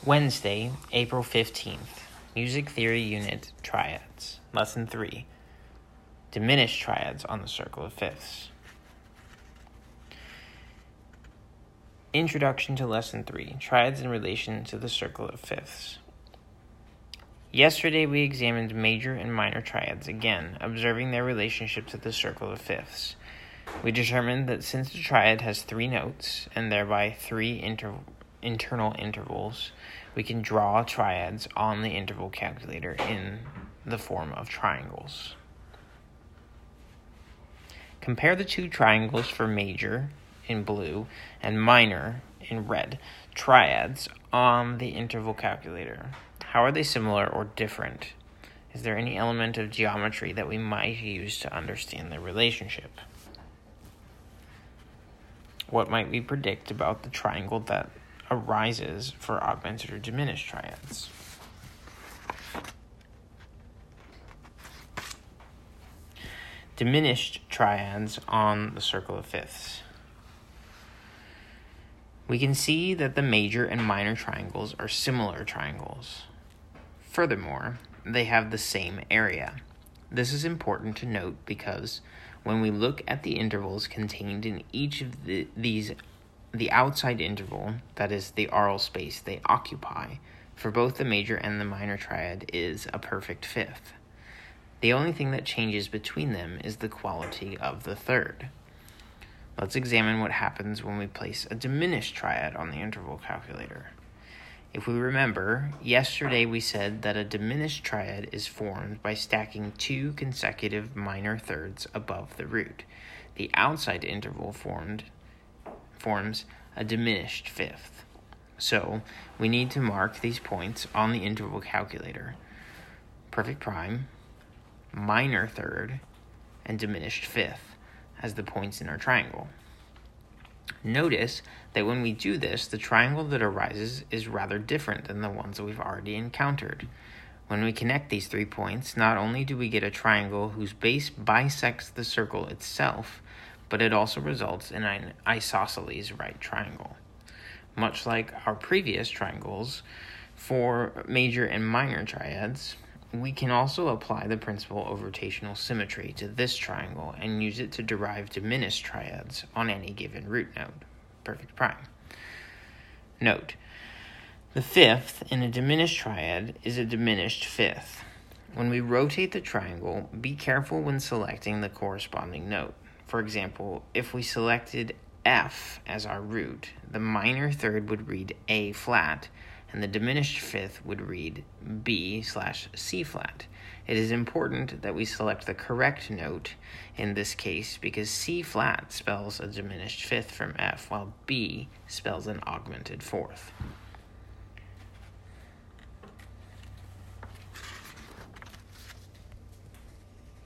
Wednesday, April 15th, Music Theory Unit Triads, Lesson 3, Diminished Triads on the Circle of Fifths. Introduction to Lesson 3, Triads in Relation to the Circle of Fifths. Yesterday we examined major and minor triads again, observing their relationship to the circle of fifths. We determined that since the triad has 3 notes, and thereby 3 internal intervals, we can draw triads on the interval calculator in the form of triangles. Compare the 2 triangles for major, in blue, and minor, in red, triads on the interval calculator. How are they similar or different? Is there any element of geometry that we might use to understand their relationship? What might we predict about the triangle that arises for augmented or diminished triads? Diminished triads on the circle of fifths. We can see that the major and minor triangles are similar triangles. Furthermore, they have the same area. This is important to note because when we look at the intervals contained in each of these, the outside interval, that is the aral space they occupy, for both the major and the minor triad is a perfect fifth. The only thing that changes between them is the quality of the third. Let's examine what happens when we place a diminished triad on the interval calculator. If we remember, yesterday we said that a diminished triad is formed by stacking 2 consecutive minor thirds above the root. The outside interval forms a diminished fifth. So, we need to mark these points on the interval calculator: perfect prime, minor third, and diminished fifth as the points in our triangle. Notice that when we do this, the triangle that arises is rather different than the ones that we've already encountered. When we connect these 3 points, not only do we get a triangle whose base bisects the circle itself, but it also results in an isosceles right triangle. Much like our previous triangles for major and minor triads, we can also apply the principle of rotational symmetry to this triangle and use it to derive diminished triads on any given root node, perfect prime. Note, the fifth in a diminished triad is a diminished fifth. When we rotate the triangle, be careful when selecting the corresponding note. For example, if we selected F as our root, the minor third would read A flat, and the diminished fifth would read B/C flat. It is important that we select the correct note in this case because C flat spells a diminished fifth from F, while B spells an augmented fourth.